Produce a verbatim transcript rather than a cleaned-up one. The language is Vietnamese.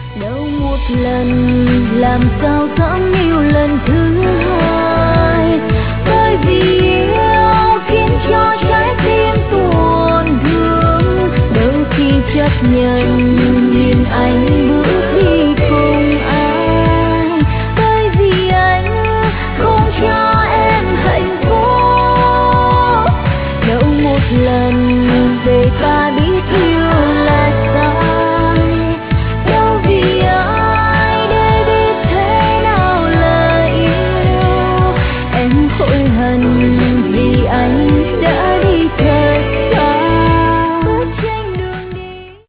đâu một lần làm sao dám yêu lần thứ hai, bởi vì yêu khiến cho trái tim tổn thương, đâu khi chấp nhận